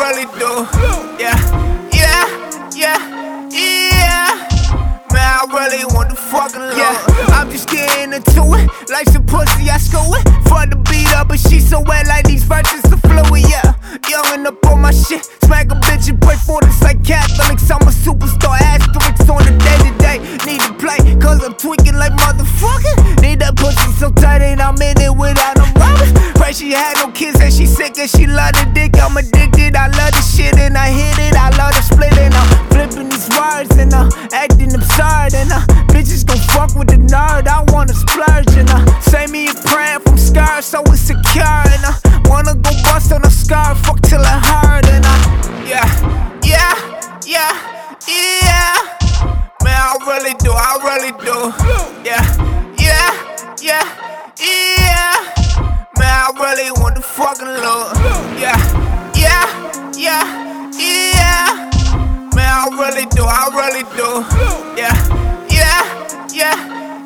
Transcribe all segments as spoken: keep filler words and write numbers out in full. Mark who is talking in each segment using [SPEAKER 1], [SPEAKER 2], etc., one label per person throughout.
[SPEAKER 1] really do. Yeah, yeah, yeah, yeah. Man, I really want the fucking love. Yeah, I'm just getting into it. Like some pussy, I school it. For the beat up, but she so wet like these verses are fluid, yeah. Young up on my shit. Smack a bitch and pray for this like Catholics. I'm a superstar, asterisks on the day to day. Need to play, cause I'm tweaking like motherfucker. Need that pussy so tight, ain't I'm in it without them rubbers. Pray she had no kids and she sick and she love the dick. I'm addicted, I love the shit and I hit it. I love the split and I'm flipping these words and I'm acting absurd. And uh, bitches gon' fuck with the nerd. I wanna splurge and uh, save me a prayer from scars so it's secure. And I uh, wanna go bust on a scar, fuck till I heard. And uh, yeah, yeah, yeah, yeah. Man, I really do, I really do. Yeah, yeah, yeah, yeah. Man, I really want the fucking love. Yeah, yeah, yeah, yeah. Man, I really do, I really do. Yeah, yeah, yeah,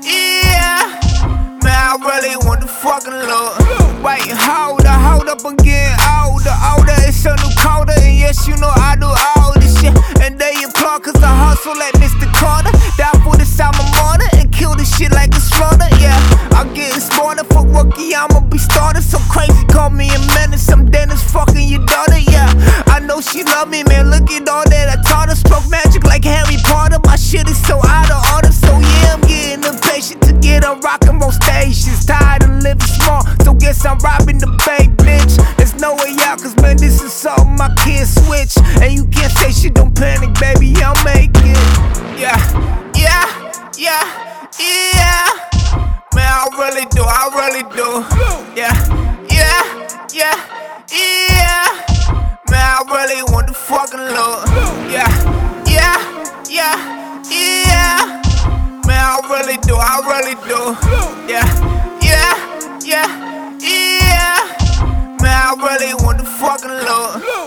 [SPEAKER 1] yeah. Man, I really want the fucking love. Wait, hold up, hold up again. Older, older, it's a new colder. And yes, you know I do all this shit. And they applaud cause I hustle like Mister Carter. Die for this alma mater and kill this shit like a slaughter. Yeah, I'm getting smarter for rookie, I'ma be starter. So crazy, call me a menace. I'm Dennis fucking your daughter, yeah. I know she love me, man. Look at all that I taught her. Spoke magic like Harry Potter. My shit is so out of order. So yeah, I'm getting impatient to get on rock and roll stations. Tired of living small, so guess I'm robbing the bank, bitch. There's no way out, cause man, this is all my kids switch. And you can't say shit, don't panic, baby, I'll make it. Yeah, yeah, yeah, yeah. Man, I really do, I really do. Yeah, yeah, yeah, yeah. Man, I really want the fucking love. Yeah, yeah, yeah, yeah. Man, I really do, I really do. Yeah, yeah, yeah, yeah. Man, I really want the fucking love.